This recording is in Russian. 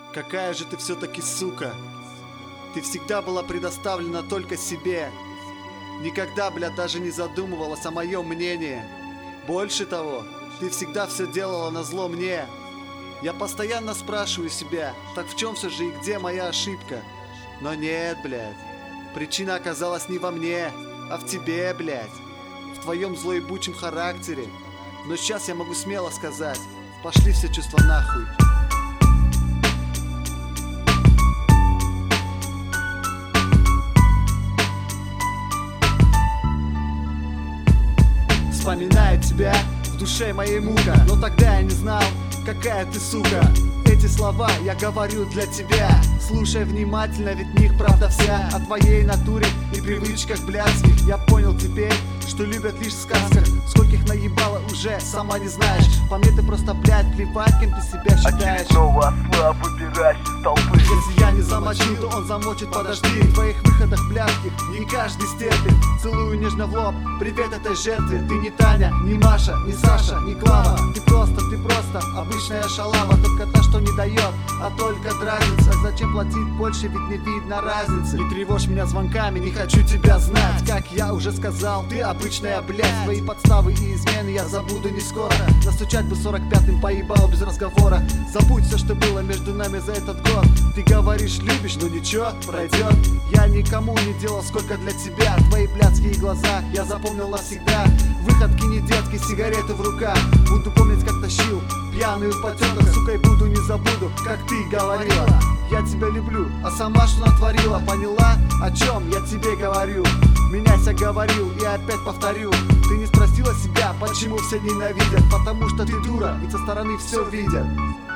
Какая же ты все-таки сука. Ты всегда была предоставлена только себе. Никогда, блядь, даже не задумывалась о моем мнении. Больше того, ты всегда все делала назло мне. Я постоянно спрашиваю себя, так в чем все же и где моя ошибка? Но нет, блядь. Причина оказалась не во мне, а в тебе, блядь. В твоем злоебучем характере. Но сейчас я могу смело сказать: пошли все чувства нахуй. Вспоминаю тебя, в душе моей мука. Но тогда я не знал, какая ты сука. Эти слова я говорю для тебя. Слушай внимательно, ведь в них правда вся. О твоей натуре и привычках блядских. Я понял теперь, что любят лишь в сказках. Скольких наебала уже, сама не знаешь. По мне ты просто, блядь, плевать, кем ты себя считаешь. Очередного осла выбираешь из толпы. Если я не замочу, то он замочит, подожди. В твоих выходах блядских не каждый стерпит. Целую нежно в лоб, привет этой жертве. Ты не Таня, не Маша, не Саша, не Клава. Ты просто обычная шалава. Только та, что не дает, а только дразнится. Зачем платить больше, ведь не видно разницы. Не тревожь меня звонками, не хочу тебя знать. Как я уже сказал, ты обычная, блядь. Свои подставы и измены я забуду не скоро. Настучать бы 45-м поебал без разговора. Забудь все, что было между нами за этот год. Ты говоришь, любишь, но ничего, пройдет. Я никому не делал сколько для тебя. Твои блядские глаза я запомнил навсегда. Выходки не детские, сигареты в руках. Буду помнить, как тащил пьяную в потеках. Сука, и буду, не забуду, как ты говорила: я тебя люблю, а сама что натворила? Поняла, о чем я тебе говорю? Меняйся, говорил, и опять повторю. Ты не спросила себя, почему все ненавидят? Потому что ты дура, ведь со стороны все видят.